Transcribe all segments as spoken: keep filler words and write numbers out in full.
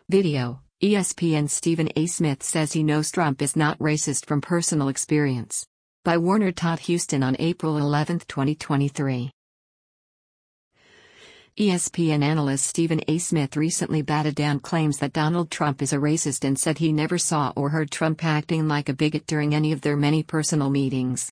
Video: E S P N's Stephen A. Smith says he knows Trump is not racist from personal experience. By Warner Todd Huston on April eleventh, twenty twenty-three. E S P N analyst Stephen A. Smith recently batted down claims that Donald Trump is a racist and said he never saw or heard Trump acting like a bigot during any of their many personal meetings.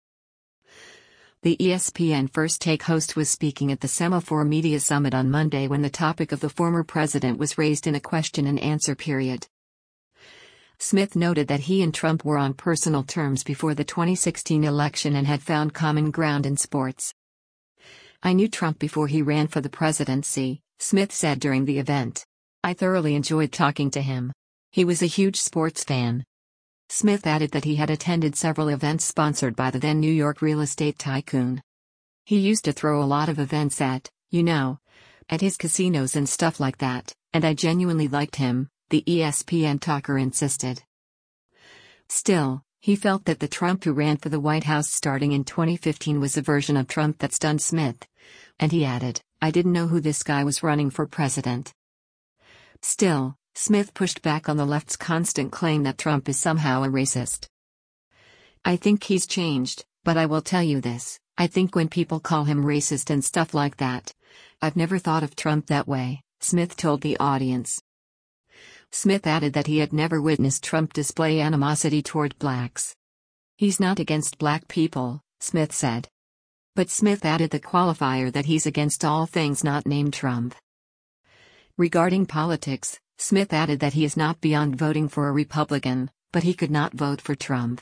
The E S P N First Take host was speaking at the Semaphore Media Summit on Monday when the topic of the former president was raised in a question and answer period. Smith noted that he and Trump were on personal terms before the twenty sixteen election and had found common ground in sports. "I knew Trump before he ran for the presidency," Smith said during the event. "I thoroughly enjoyed talking to him. He was a huge sports fan." Smith added that he had attended several events sponsored by the then New York real estate tycoon. "He used to throw a lot of events at, you know, at his casinos and stuff like that, and I genuinely liked him," the E S P N talker insisted. Still, he felt that the Trump who ran for the White House starting in twenty fifteen was a version of Trump that stunned Smith. And he added, "I didn't know who this guy was running for president." Still, Smith pushed back on the left's constant claim that Trump is somehow a racist. "I think he's changed, but I will tell you this, I think when people call him racist and stuff like that, I've never thought of Trump that way," Smith told the audience. Smith added that he had never witnessed Trump display animosity toward blacks. "He's not against black people," Smith said. But Smith added the qualifier that he's against all things not named Trump. Regarding politics, Smith added that he is not beyond voting for a Republican, but he could not vote for Trump.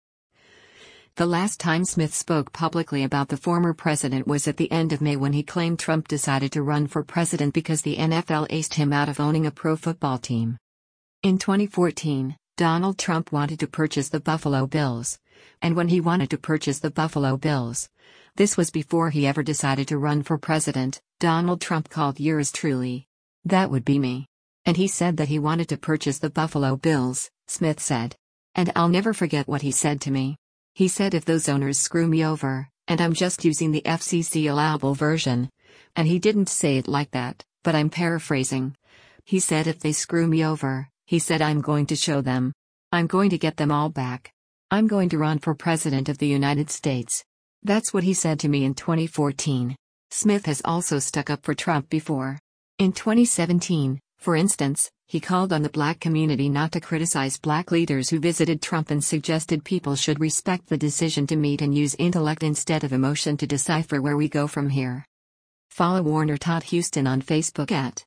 The last time Smith spoke publicly about the former president was at the end of May when he claimed Trump decided to run for president because the N F L aced him out of owning a pro football team. In twenty fourteen, Donald Trump wanted to purchase the Buffalo Bills, and when he wanted to purchase the Buffalo Bills, this was before he ever decided to run for president, Donald Trump called yours truly. "That would be me." And he said that he wanted to purchase the Buffalo Bills, Smith said. "And I'll never forget what he said to me. He said if those owners screw me over, and I'm just using the F C C allowable version, and he didn't say it like that, but I'm paraphrasing. He said if they screw me over, he said I'm going to show them. I'm going to get them all back. I'm going to run for president of the United States." That's what he said to me in twenty fourteen. Smith has also stuck up for Trump before. In twenty seventeen, for instance, he called on the black community not to criticize black leaders who visited Trump and suggested people should respect the decision to meet and use intellect instead of emotion to decipher where we go from here. Follow Warner Todd Huston on Facebook at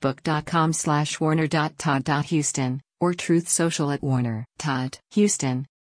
facebook.com slash warner.todd.huston or Truth Social at Warner Todd Huston.